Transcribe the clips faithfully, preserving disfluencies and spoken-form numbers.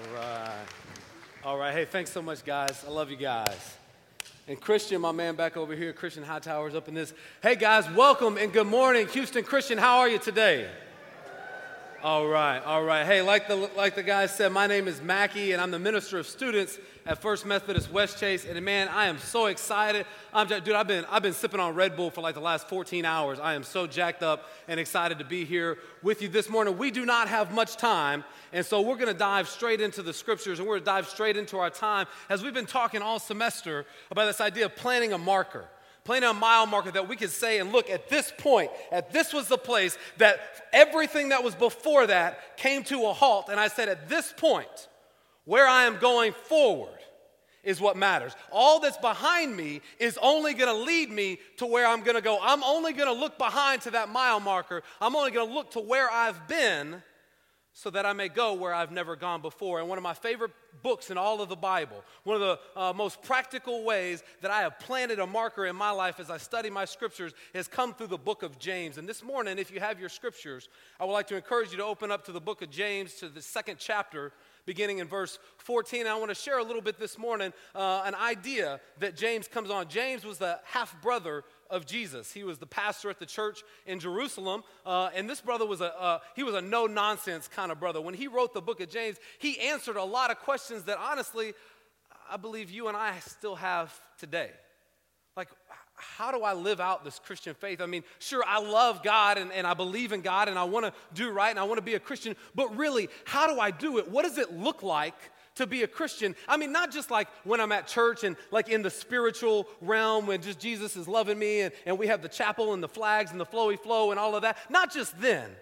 right. All right. Hey, thanks so much, guys. I love you guys. And Christian, my man back over here, Christian Hightower's up in this. Hey, guys, welcome and good morning. Houston Christian, how are you today? All right, all right. Hey, like the like the guy said, my name is Mackie, and I'm the minister of students at First Methodist West Chase. And man, I am so excited. I'm just, dude, I've been I've been sipping on Red Bull for like the last fourteen hours. I am so jacked up and excited to be here with you this morning. We do not have much time, and so we're going to dive straight into the scriptures, and we're going to dive straight into our time as we've been talking all semester about this idea of planting a marker. Planting a mile marker that we could say and look at this point, at this was the place that everything that was before that came to a halt. And I said, at this point, where I am going forward is what matters. All that's behind me is only going to lead me to where I'm going to go. I'm only going to look behind to that mile marker. I'm only going to look to where I've been so that I may go where I've never gone before. And one of my favorite books in all of the Bible, one of the uh, most practical ways that I have planted a marker in my life as I study my scriptures has come through the book of James. And this morning, if you have your scriptures, I would like to encourage you to open up to the book of James, to the second chapter, beginning in verse fourteen. I want to share a little bit this morning uh, an idea that James comes on. James was the half-brother of Jesus. He was the pastor at the church in Jerusalem, uh, and this brother was a uh, he was a no-nonsense kind of brother. When he wrote the book of James, he answered a lot of questions that honestly, I believe you and I still have today. Like, how do I live out this Christian faith? I mean, sure, I love God and, and I believe in God and I want to do right and I want to be a Christian, but really, how do I do it? What does it look like to be a Christian? I mean, not just like when I'm at church and like in the spiritual realm when just Jesus is loving me and, and we have the chapel and the flags and the flowy flow and all of that. Not just then,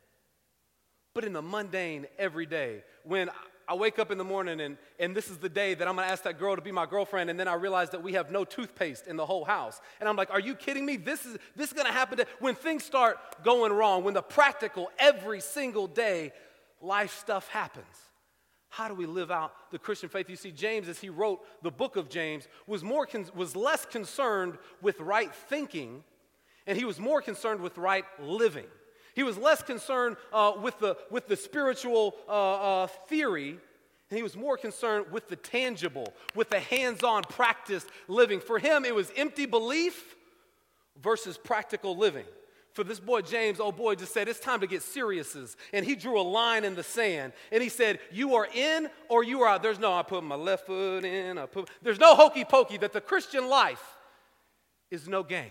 but in the mundane every day when I wake up in the morning and, and this is the day that I'm going to ask that girl to be my girlfriend, and then I realize that we have no toothpaste in the whole house. And I'm like, are you kidding me? This is this is going to happen to, when things start going wrong, when the practical every single day life stuff happens. How do we live out the Christian faith? You see, James, as he wrote the book of James, was more con- was less concerned with right thinking, and he was more concerned with right living. He was less concerned uh, with the with the spiritual uh, uh, theory, and he was more concerned with the tangible, with the hands-on practice living. For him, it was empty belief versus practical living. For this boy James, oh boy, just said, it's time to get serious. And he drew a line in the sand. And he said, you are in or you are out. There's no, I put my left foot in. I put, there's no hokey pokey, that the Christian life is no game.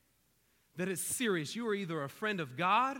That it's serious. You are either a friend of God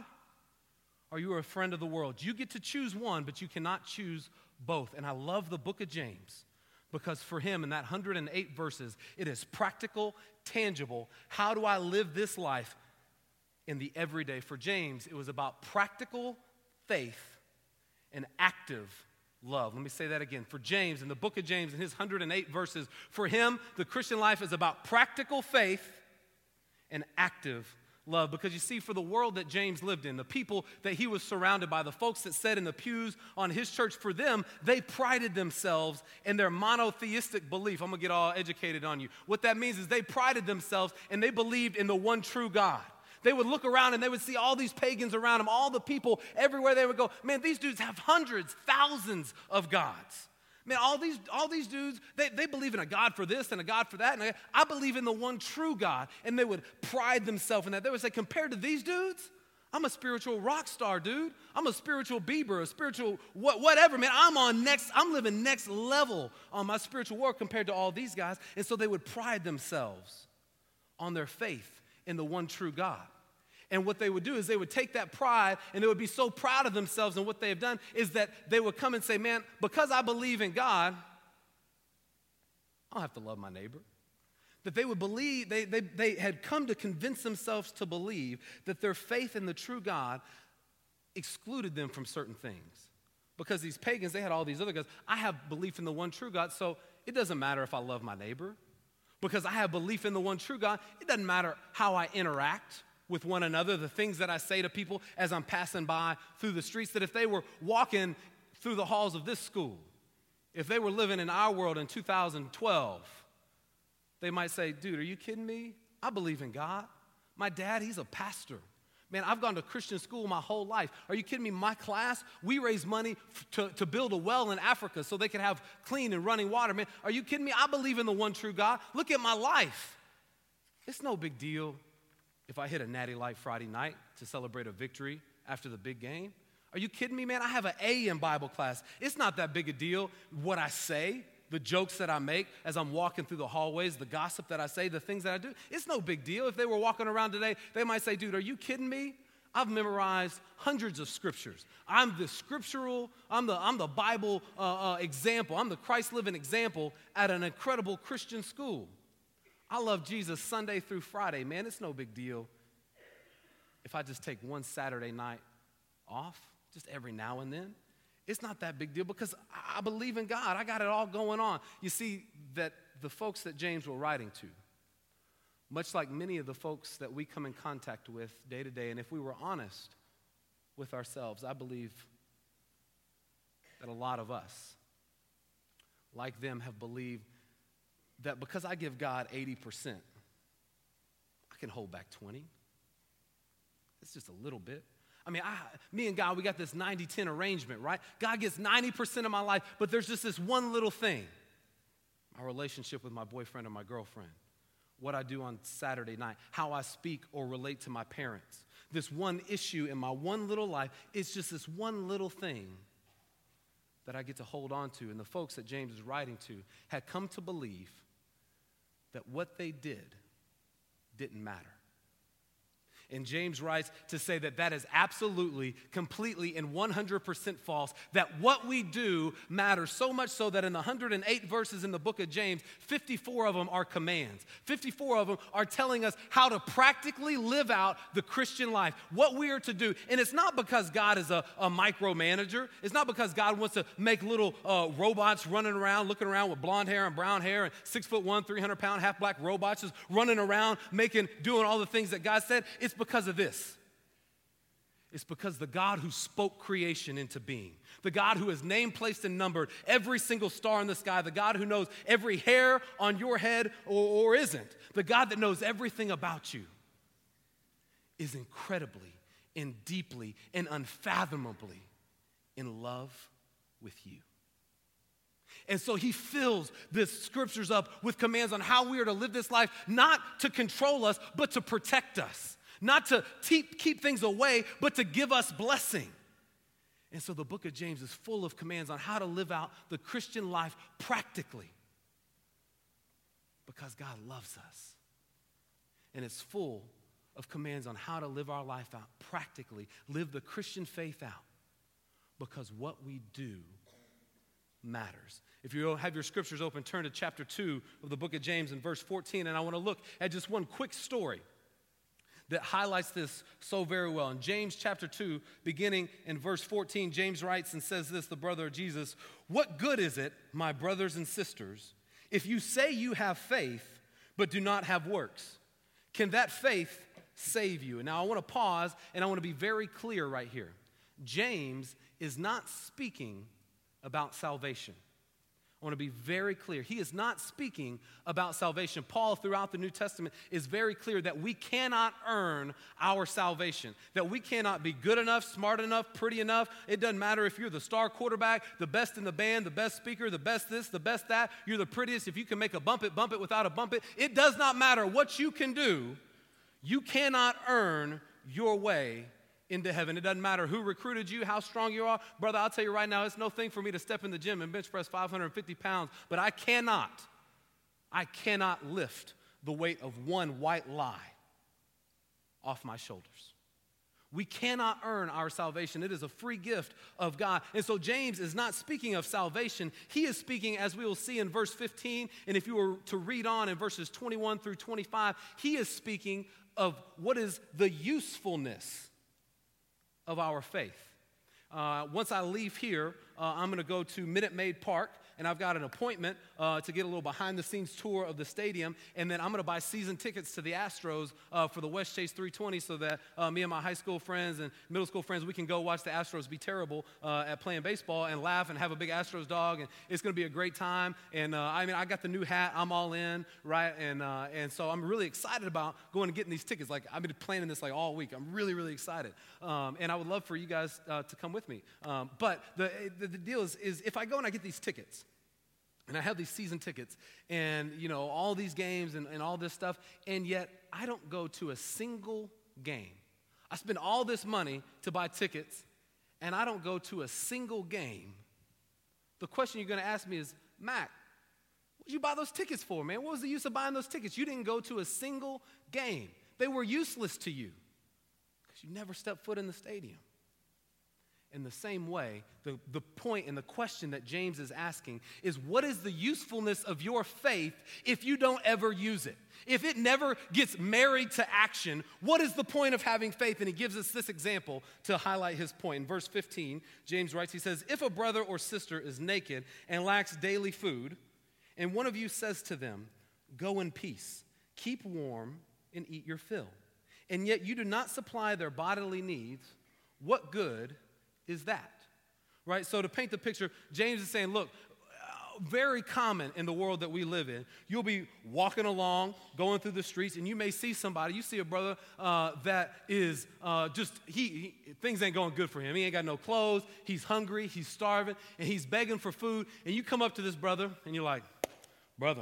or you are a friend of the world. You get to choose one, but you cannot choose both. And I love the book of James because for him, in that one hundred eight verses, it is practical, tangible. How do I live this life in the everyday? For James, it was about practical faith and active love. Let me say that again. For James, in the book of James, in his one hundred eight verses, for him, the Christian life is about practical faith and active love. Because you see, for the world that James lived in, the people that he was surrounded by, the folks that sat in the pews on his church, for them, they prided themselves in their monotheistic belief. I'm going to get all educated on you. What that means is they prided themselves and they believed in the one true God. They would look around and they would see all these pagans around them, all the people everywhere they would go. Man, these dudes have hundreds, thousands of gods. Man, all these all these dudes, they, they believe in a God for this and a God for that. And I, I believe in the one true God. And they would pride themselves in that. They would say, compared to these dudes, I'm a spiritual rock star, dude. I'm a spiritual Bieber, a spiritual what, whatever, man. I'm on next, I'm living next level on my spiritual work compared to all these guys. And so they would pride themselves on their faith in the one true God. And what they would do is they would take that pride and they would be so proud of themselves, and what they have done is that they would come and say, man, because I believe in God, I don't have to love my neighbor. That they would believe, they, they, they had come to convince themselves to believe that their faith in the true God excluded them from certain things. Because these pagans, they had all these other gods. I have belief in the one true God, so it doesn't matter if I love my neighbor. Because I have belief in the one true God, it doesn't matter how I interact with one another, the things that I say to people as I'm passing by through the streets, that if they were walking through the halls of this school, if they were living in our world in two thousand twelve, they might say, dude, are you kidding me? I believe in God. My dad, he's a pastor. Man, I've gone to Christian school my whole life. Are you kidding me? My class, we raise money f- to, to build a well in Africa so they can have clean and running water. Man, are you kidding me? I believe in the one true God. Look at my life. It's no big deal if I hit a natty light Friday night to celebrate a victory after the big game. Are you kidding me, man? I have an A in Bible class. It's not that big a deal what I say, the jokes that I make as I'm walking through the hallways, the gossip that I say, the things that I do. It's no big deal. If they were walking around today, they might say, dude, are you kidding me? I've memorized hundreds of scriptures. I'm the scriptural, I'm the, I'm the Bible uh, uh, example. I'm the Christ-living example at an incredible Christian school. I love Jesus Sunday through Friday. Man, it's no big deal if I just take one Saturday night off, just every now and then. It's not that big deal because I believe in God. I got it all going on. You see, that the folks that James were writing to, much like many of the folks that we come in contact with day to day, and if we were honest with ourselves, I believe that a lot of us, like them, have believed that because I give God eighty percent, I can hold back twenty. It's just a little bit. I mean, I, me and God, we got this ninety ten arrangement, right? God gets ninety percent of my life, but there's just this one little thing. My relationship with my boyfriend or my girlfriend. What I do on Saturday night. How I speak or relate to my parents. This one issue in my one little life, it's just this one little thing that I get to hold on to. And the folks that James is writing to had come to believe that what they did didn't matter. And James writes to say that that is absolutely, completely, and one hundred percent false, that what we do matters so much so that in the one hundred eight verses in the book of James, fifty-four of them are commands. fifty-four of them are telling us how to practically live out the Christian life, what we are to do. And it's not because God is a, a micromanager. It's not because God wants to make little uh, robots running around, looking around with blonde hair and brown hair and six foot one, three hundred pound, half black robots just running around, making, doing all the things that God said. It's because of this. It's because the God who spoke creation into being, the God who has named, placed, and numbered every single star in the sky, the God who knows every hair on your head or, or isn't, the God that knows everything about you, is incredibly and deeply and unfathomably in love with you. And so he fills the scriptures up with commands on how we are to live this life, not to control us, but to protect us. Not to keep, keep things away, but to give us blessing. And so the book of James is full of commands on how to live out the Christian life practically. Because God loves us. And it's full of commands on how to live our life out practically, live the Christian faith out. Because what we do matters. If you have your scriptures open, turn to chapter two of the book of James in verse fourteen, and I want to look at just one quick story that highlights this so very well. In James chapter two, beginning in verse fourteen, James writes and says this, the brother of Jesus, "What good is it, my brothers and sisters, if you say you have faith but do not have works? Can that faith save you?" And now I want to pause and I want to be very clear right here. James is not speaking about salvation. I want to be very clear. He is not speaking about salvation. Paul, throughout the New Testament, is very clear that we cannot earn our salvation, that we cannot be good enough, smart enough, pretty enough. It doesn't matter if you're the star quarterback, the best in the band, the best speaker, the best this, the best that. You're the prettiest. If you can make a bump it, bump it without a bump it. It does not matter what you can do. You cannot earn your way into heaven. It doesn't matter who recruited you, how strong you are. Brother, I'll tell you right now, it's no thing for me to step in the gym and bench press five hundred fifty pounds, but I cannot, I cannot lift the weight of one white lie off my shoulders. We cannot earn our salvation. It is a free gift of God. And so James is not speaking of salvation. He is speaking, as we will see in verse fifteen, and if you were to read on in verses twenty-one through twenty-five, he is speaking of what is the usefulness of our faith. Uh, once I leave here, uh, I'm going to go to Minute Maid Park, and I've got an appointment uh, to get a little behind-the-scenes tour of the stadium, and then I'm going to buy season tickets to the Astros uh, for the West Chase three twenty so that uh, me and my high school friends and middle school friends, we can go watch the Astros be terrible uh, at playing baseball and laugh and have a big Astros dog, and it's going to be a great time. And uh, I mean, I got the new hat. I'm all in, right? And uh, and so I'm really excited about going and getting these tickets. Like, I've been planning this like all week. I'm really, really excited. Um, and I would love for you guys uh, to come with me. Um, but the, the, the deal is, is if I go and I get these tickets, and I have these season tickets and, you know, all these games and, and all this stuff, and yet I don't go to a single game. I spend all this money to buy tickets, and I don't go to a single game. The question you're going to ask me is, Mac, what did you buy those tickets for, man? What was the use of buying those tickets? You didn't go to a single game. They were useless to you because you never stepped foot in the stadium. In the same way, the, the point and the question that James is asking is, what is the usefulness of your faith if you don't ever use it? If it never gets married to action, what is the point of having faith? And he gives us this example to highlight his point. In verse fifteen, James writes, he says, if a brother or sister is naked and lacks daily food, and one of you says to them, go in peace, keep warm, and eat your fill, and yet you do not supply their bodily needs, what good is that? Right? So to paint the picture, James is saying, look, uh, very common in the world that we live in. You'll be walking along, going through the streets, and you may see somebody, you see a brother uh, that is uh, just, he, he, things ain't going good for him. He ain't got no clothes, he's hungry, he's starving, and he's begging for food, and you come up to this brother, and you're like, brother,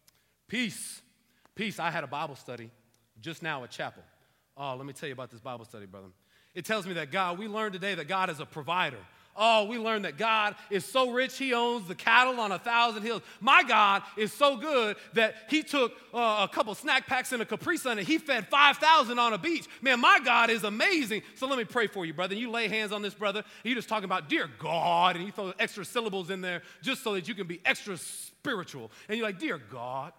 peace, peace. I had a Bible study just now at chapel. Oh, let me tell you about this Bible study, brother. It tells me that God, we learned today that God is a provider. Oh, we learned that God is so rich, he owns the cattle on a thousand hills. My God is so good that he took uh, a couple snack packs and a Capri Sun and he fed five thousand on a beach. Man, my God is amazing. So let me pray for you, brother. And you lay hands on this brother, and you're just talking about, dear God, and you throw extra syllables in there just so that you can be extra spiritual. And you're like, dear God,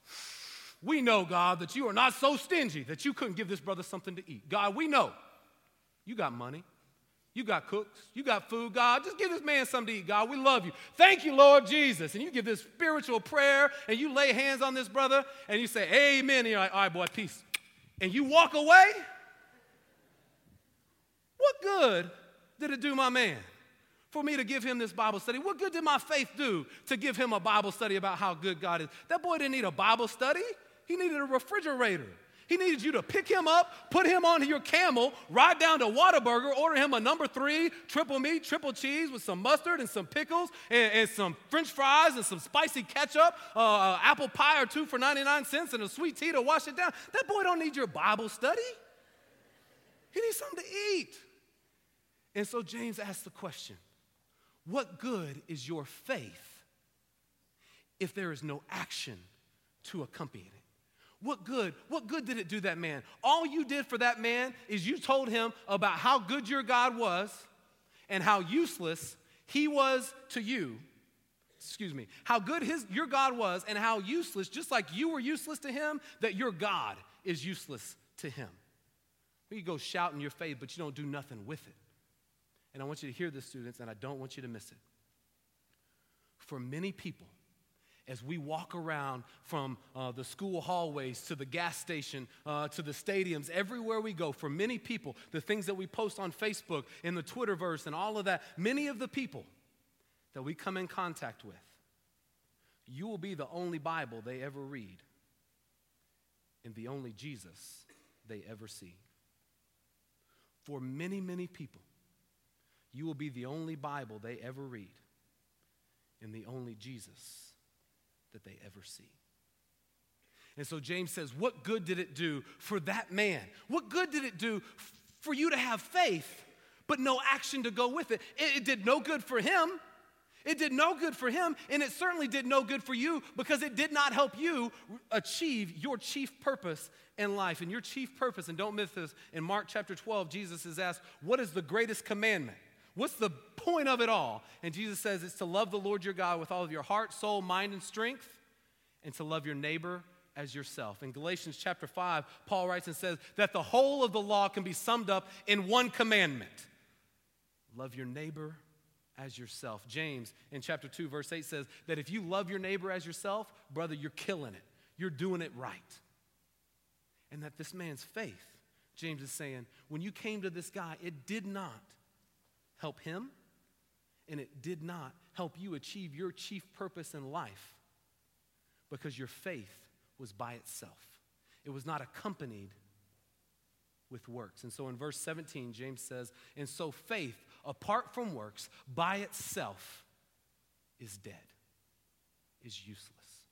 we know, God, that you are not so stingy that you couldn't give this brother something to eat. God, we know. You got money. You got cooks. You got food. God, just give this man something to eat, God. We love you. Thank you, Lord Jesus. And you give this spiritual prayer, and you lay hands on this brother, and you say, amen. And you're like, all right, boy, peace. And you walk away. What good did it do my man for me to give him this Bible study? What good did my faith do to give him a Bible study about how good God is? That boy didn't need a Bible study. He needed a refrigerator. He needed you to pick him up, put him on your camel, ride down to Whataburger, order him a number three, triple meat, triple cheese with some mustard and some pickles and, and some French fries and some spicy ketchup, uh, apple pie or two for ninety-nine cents and a sweet tea to wash it down. That boy don't need your Bible study. He needs something to eat. And so James asks the question, what good is your faith if there is no action to accompany it? What good? What good did it do that man? All you did for that man is you told him about how good your God was and how useless he was to you. Excuse me. How good his your God was and how useless, just like you were useless to him, that your God is useless to him. You go shouting your faith, but you don't do nothing with it. And I want you to hear this, students, and I don't want you to miss it. For many people, as we walk around from uh, the school hallways to the gas station uh, to the stadiums, everywhere we go, for many people, the things that we post on Facebook and the Twitterverse and all of that, many of the people that we come in contact with, you will be the only Bible they ever read and the only Jesus they ever see. For many, many people, you will be the only Bible they ever read and the only Jesus that they ever see. And so James says, what good did it do for that man? What good did it do f- for you to have faith, but no action to go with it? It, it did no good for him. It did no good for him, and it certainly did no good for you because it did not help you achieve your chief purpose in life. And your chief purpose, and don't miss this, in Mark chapter twelve, Jesus is asked, what is the greatest commandment? What's the point of it all? And Jesus says it's to love the Lord your God with all of your heart, soul, mind, and strength, and to love your neighbor as yourself. In Galatians chapter five, Paul writes and says that the whole of the law can be summed up in one commandment. Love your neighbor as yourself. James in chapter two, verse eight says that if you love your neighbor as yourself, brother, you're killing it. You're doing it right. And that this man's faith, James is saying, when you came to this guy, it did not help him, and it did not help you achieve your chief purpose in life, because your faith was by itself. It was not accompanied with works. And so in verse seventeen, James says, and so faith, apart from works, by itself is dead, is useless.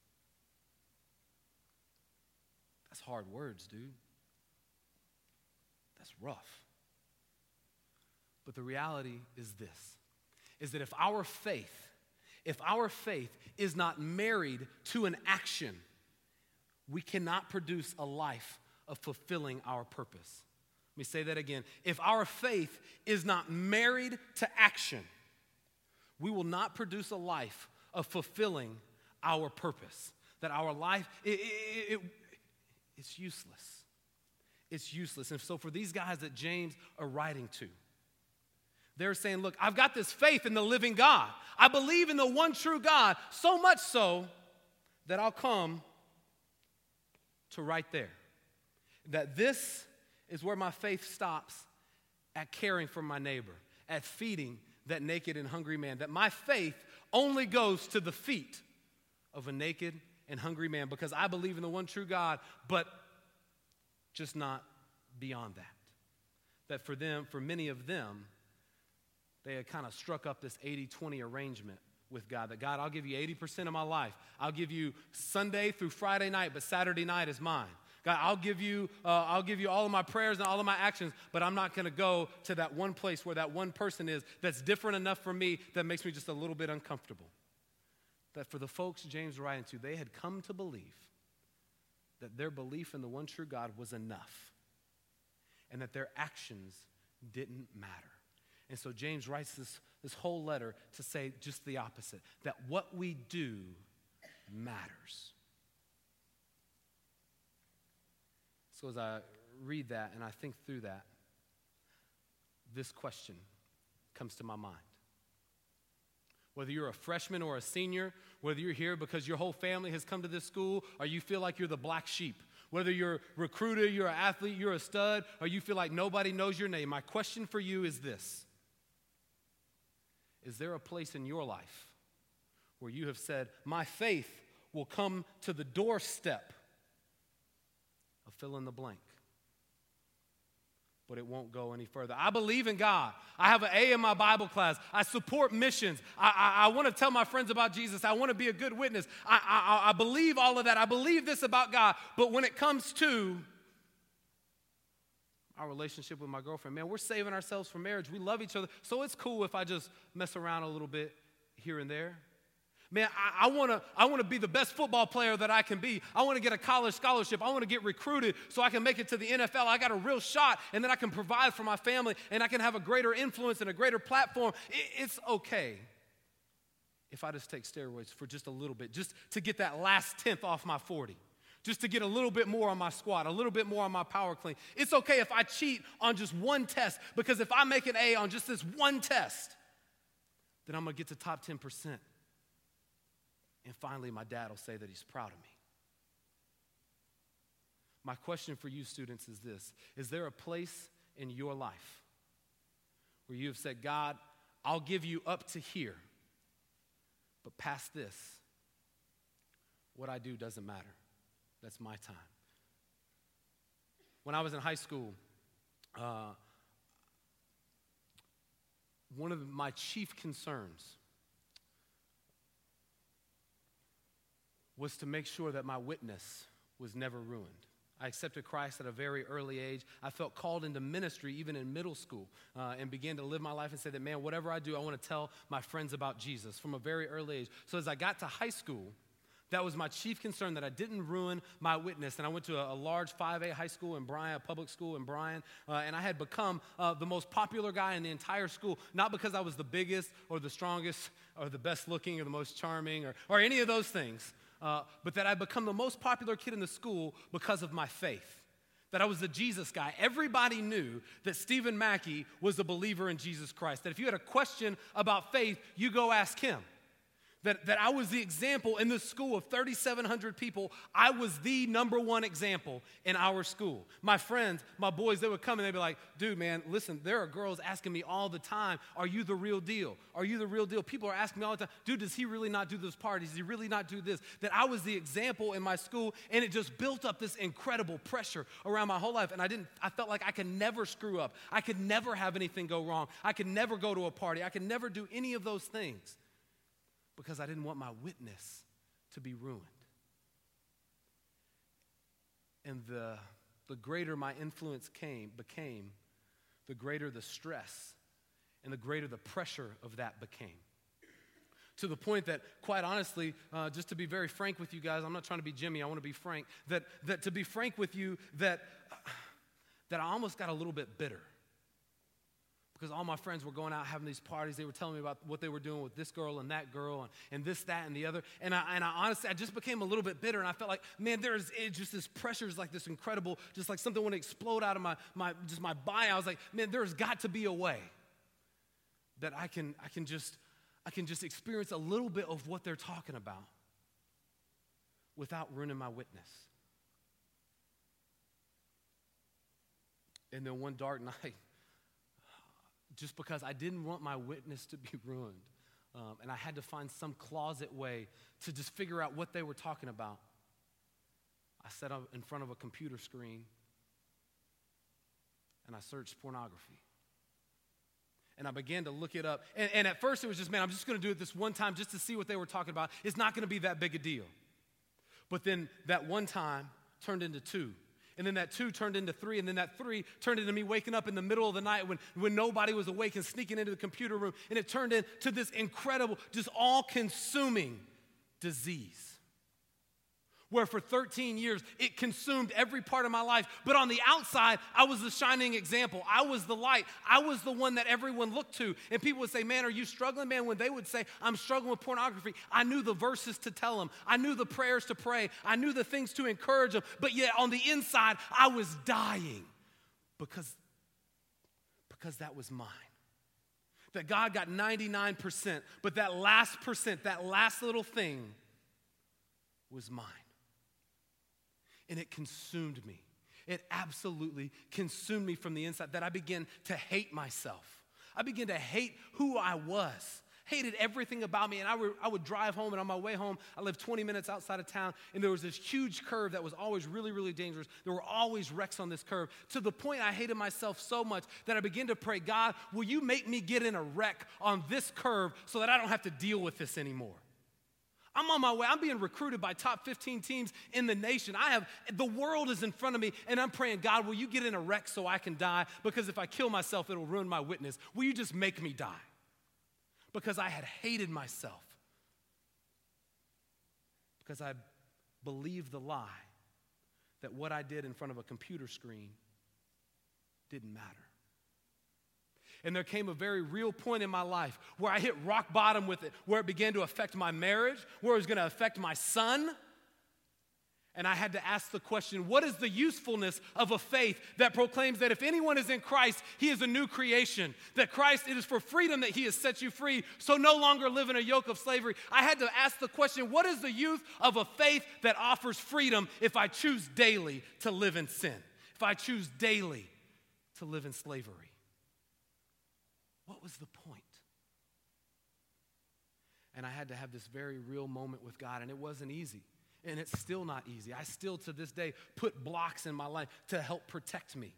That's hard words, dude. That's rough. But the reality is this, is that if our faith, if our faith is not married to an action, we cannot produce a life of fulfilling our purpose. Let me say that again. If our faith is not married to action, we will not produce a life of fulfilling our purpose. That our life, it, it, it, it's useless. It's useless. And so for these guys that James are writing to, they're saying, look, I've got this faith in the living God. I believe in the one true God, so much so that I'll come to right there. That this is where my faith stops, at caring for my neighbor, at feeding that naked and hungry man. That my faith only goes to the feet of a naked and hungry man, because I believe in the one true God, but just not beyond that. That for them, for many of them, they had kind of struck up this eighty twenty arrangement with God. That God, I'll give you eighty percent of my life. I'll give you Sunday through Friday night, but Saturday night is mine. God, I'll give you, uh, I'll give you all of my prayers and all of my actions, but I'm not going to go to that one place where that one person is that's different enough for me that makes me just a little bit uncomfortable. That for the folks James is writing to, they had come to believe that their belief in the one true God was enough, and that their actions didn't matter. And so James writes this, this whole letter to say just the opposite, that what we do matters. So as I read that and I think through that, this question comes to my mind. Whether you're a freshman or a senior, whether you're here because your whole family has come to this school, or you feel like you're the black sheep, whether you're a recruiter, you're an athlete, you're a stud, or you feel like nobody knows your name, my question for you is this. Is there a place in your life where you have said, my faith will come to the doorstep of fill in the blank, but it won't go any further? I believe in God. I have an A in my Bible class. I support missions. I, I, I want to tell my friends about Jesus. I want to be a good witness. I, I, I believe all of that. I believe this about God. But when it comes to our relationship with my girlfriend, man, we're saving ourselves for marriage. We love each other. So it's cool if I just mess around a little bit here and there. Man, I, I want to I want to be the best football player that I can be. I want to get a college scholarship. I want to get recruited so I can make it to the N F L. I got a real shot, and then I can provide for my family, and I can have a greater influence and a greater platform. It, it's okay if I just take steroids for just a little bit, just to get that last tenth off my forty, just to get a little bit more on my squat, a little bit more on my power clean. It's okay if I cheat on just one test, because if I make an A on just this one test, then I'm going to get to top ten percent. And finally, my dad will say that he's proud of me. My question for you students is this. Is there a place in your life where you have said, God, I'll give you up to here, but past this, what I do doesn't matter. That's my time. When I was in high school, uh, one of my chief concerns was to make sure that my witness was never ruined. I accepted Christ at a very early age. I felt called into ministry even in middle school, uh, and began to live my life and say that, man, whatever I do, I want to tell my friends about Jesus from a very early age. So as I got to high school, that was my chief concern, that I didn't ruin my witness. And I went to a, a large five A high school in Bryan, a public school in Bryan, uh, and I had become uh, the most popular guy in the entire school, not because I was the biggest or the strongest or the best looking or the most charming or, or any of those things, uh, but that I'd become the most popular kid in the school because of my faith. that I was the Jesus guy. Everybody knew that Stephen Mackey was a believer in Jesus Christ, that if you had a question about faith, you go ask him. That, that I was the example in this school of thirty-seven hundred people. I was the number one example in our school. My friends, my boys, they would come and they'd be like, dude, man, listen, there are girls asking me all the time, are you the real deal? Are you the real deal? People are asking me all the time, dude, does he really not do those parties? Does he really not do this? That I was the example in my school, and it just built up this incredible pressure around my whole life. And I didn't, I felt like I could never screw up. I could never have anything go wrong. I could never go to a party. I could never do any of those things, because I didn't want my witness to be ruined. And the, the greater my influence came, became, the greater the stress and the greater the pressure of that became. To the point that, quite honestly, uh, just to be very frank with you guys, I'm not trying to be Jimmy, I want to be frank, that, that to be frank with you, that, that I almost got a little bit bitter. Because all my friends were going out having these parties. They were telling me about what they were doing with this girl and that girl and, and this, that, and the other. And I, and I honestly, I just became a little bit bitter. And I felt like, man, there's just this pressure is like this incredible, just like something want to explode out of my, my, just my body. I was like, man, there's got to be a way that I can, I can just, I can just experience a little bit of what they're talking about without ruining my witness. And then one dark night, just because I didn't want my witness to be ruined, um, and I had to find some closet way to just figure out what they were talking about, I sat up in front of a computer screen and I searched pornography. And I began to look it up. And, and at first it was just, man, I'm just going to do it this one time just to see what they were talking about. It's not going to be that big a deal. But then that one time turned into two. And then that two turned into three, and then that three turned into me waking up in the middle of the night when, when nobody was awake and sneaking into the computer room, and it turned into this incredible, just all-consuming disease. Where for thirteen years, it consumed every part of my life. But on the outside, I was the shining example. I was the light. I was the one that everyone looked to. And people would say, man, are you struggling? Man, when they would say, I'm struggling with pornography, I knew the verses to tell them. I knew the prayers to pray. I knew the things to encourage them. But yet on the inside, I was dying because, because that was mine. That God got ninety-nine percent, but that last percent, that last little thing was mine. And it consumed me. It absolutely consumed me from the inside, that I began to hate myself. I began to hate who I was. Hated everything about me. And I would, I would drive home, and on my way home, I lived twenty minutes outside of town, and there was this huge curve that was always really, really dangerous. There were always wrecks on this curve, to the point I hated myself so much that I began to pray, God, will you make me get in a wreck on this curve so that I don't have to deal with this anymore? I'm on my way. I'm being recruited by top fifteen teams in the nation. I have, the world is in front of me, and I'm praying, God, will you get in a wreck so I can die? Because if I kill myself, it'll ruin my witness. Will you just make me die? Because I had hated myself. Because I believed the lie that what I did in front of a computer screen didn't matter. And there came a very real point in my life where I hit rock bottom with it, where it began to affect my marriage, where it was going to affect my son. And I had to ask the question, what is the usefulness of a faith that proclaims that if anyone is in Christ, he is a new creation? That Christ, it is for freedom that he has set you free, so no longer live in a yoke of slavery. I had to ask the question, what is the use of a faith that offers freedom if I choose daily to live in sin? If I choose daily to live in slavery? What was the point? And I had to have this very real moment with God, and it wasn't easy. And it's still not easy. I still, to this day, put blocks in my life to help protect me.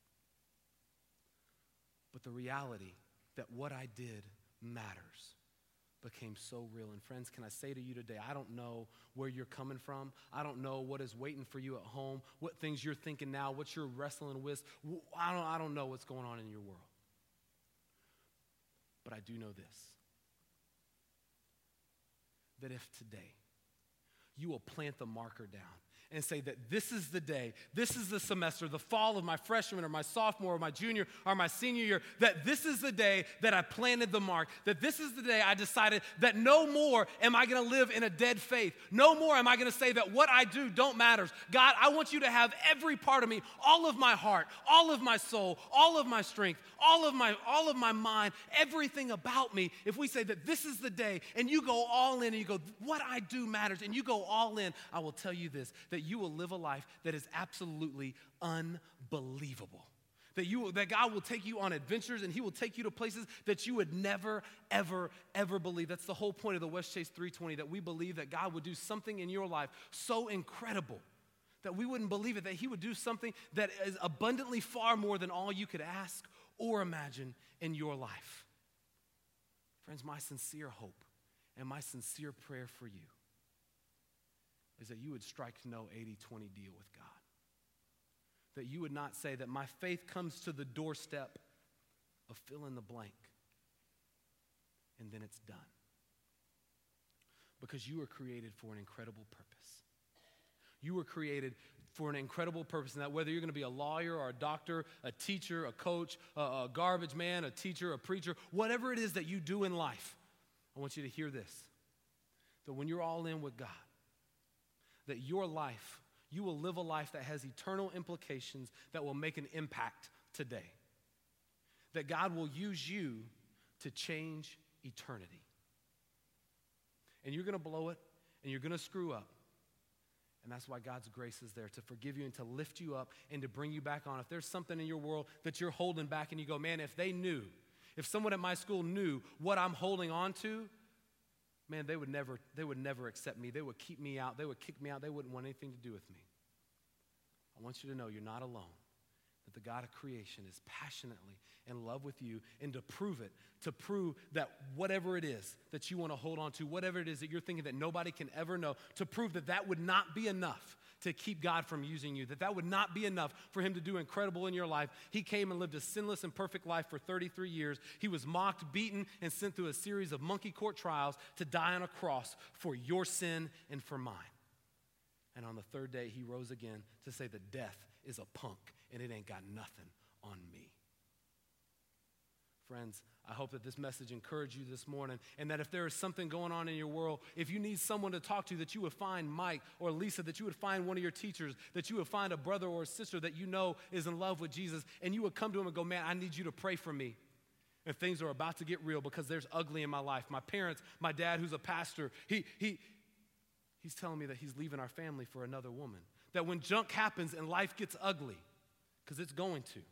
But the reality that what I did matters became so real. And friends, can I say to you today, I don't know where you're coming from. I don't know what is waiting for you at home, what things you're thinking now, what you're wrestling with. I don't, I don't know what's going on in your world. But I do know this, that if today you will plant the marker down and say that this is the day, this is the semester, the fall of my freshman or my sophomore or my junior or my senior year, that this is the day that I planted the mark, that this is the day I decided that no more am I going to live in a dead faith. No more am I going to say that what I do don't matter. God, I want you to have every part of me, all of my heart, all of my soul, all of my strength, all of my, all of my mind, everything about me. If we say that this is the day and you go all in and you go, what I do matters, and you go all in, I will tell you this, that you will live a life that is absolutely unbelievable. That you, that God will take you on adventures and he will take you to places that you would never, ever, ever believe. That's the whole point of the West Chase three twenty, that we believe that God would do something in your life so incredible that we wouldn't believe it, that he would do something that is abundantly far more than all you could ask or imagine in your life. Friends, my sincere hope and my sincere prayer for you is that you would strike no eighty twenty deal with God. That you would not say that my faith comes to the doorstep of fill in the blank and then it's done. Because you were created for an incredible purpose. You were created for an incredible purpose, and that whether you're going to be a lawyer or a doctor, a teacher, a coach, a, a garbage man, a teacher, a preacher, whatever it is that you do in life, I want you to hear this. That when you're all in with God, that your life, you will live a life that has eternal implications that will make an impact today. That God will use you to change eternity. And you're going to blow it, and you're going to screw up. And that's why God's grace is there, to forgive you and to lift you up and to bring you back on. If there's something in your world that you're holding back and you go, man, if they knew, if someone at my school knew what I'm holding on to, man, they would never, they would never accept me. They would keep me out. They would kick me out. They wouldn't want anything to do with me. I want you to know you're not alone. That the God of creation is passionately in love with you, and to prove it, to prove that whatever it is that you want to hold on to, whatever it is that you're thinking that nobody can ever know, to prove that that would not be enough to keep God from using you, that that would not be enough for him to do incredible in your life. He came and lived a sinless and perfect life for thirty-three years. He was mocked, beaten, and sent through a series of monkey court trials to die on a cross for your sin and for mine. And on the third day, he rose again to say that death is a punk and it ain't got nothing on me. Friends, I hope that this message encouraged you this morning, and that if there is something going on in your world, if you need someone to talk to, that you would find Mike or Lisa, that you would find one of your teachers, that you would find a brother or a sister that you know is in love with Jesus, and you would come to him and go, man, I need you to pray for me. And things are about to get real because there's ugly in my life. My parents, my dad who's a pastor, he he he's telling me that he's leaving our family for another woman. That when junk happens and life gets ugly, because it's going to,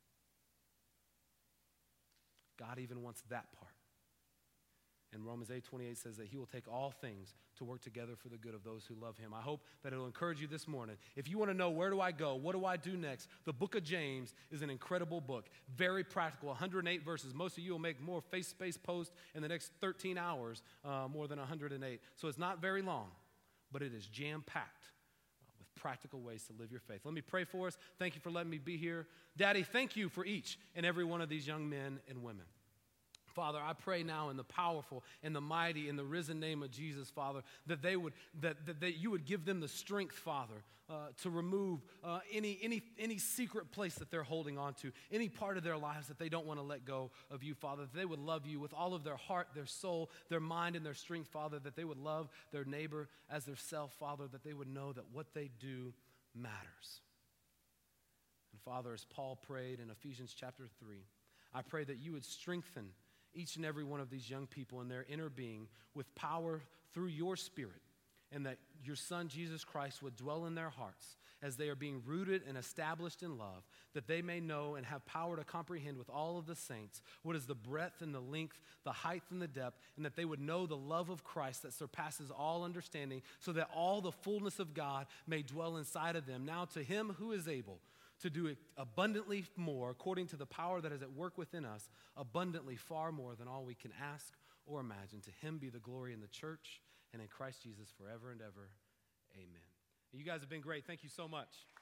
God even wants that part. And Romans eight twenty-eight says that he will take all things to work together for the good of those who love him. I hope that it'll encourage you this morning. If you want to know, where do I go? What do I do next? The book of James is an incredible book. Very practical, one hundred eight verses. Most of you will make more face-to-face posts in the next thirteen hours, uh, more than one hundred eight. So it's not very long, but it is jam-packed with practical ways to live your faith. Let me pray for us. Thank you for letting me be here. Daddy, thank you for each and every one of these young men and women. Father, I pray now in the powerful and the mighty and the risen name of Jesus, Father, that they would, that, that, that you would give them the strength, Father, uh, to remove uh, any, any, any secret place that they're holding on to, any part of their lives that they don't want to let go of you, Father, that they would love you with all of their heart, their soul, their mind, and their strength, Father, that they would love their neighbor as their self, Father, that they would know that what they do matters. And Father, as Paul prayed in Ephesians chapter three, I pray that you would strengthen each and every one of these young people in their inner being with power through your Spirit, and that your Son, Jesus Christ, would dwell in their hearts as they are being rooted and established in love, that they may know and have power to comprehend with all of the saints what is the breadth and the length, the height and the depth, and that they would know the love of Christ that surpasses all understanding, so that all the fullness of God may dwell inside of them. Now to him who is able to do abundantly more, according to the power that is at work within us, abundantly far more than all we can ask or imagine. To him be the glory in the church and in Christ Jesus forever and ever. Amen. You guys have been great. Thank you so much.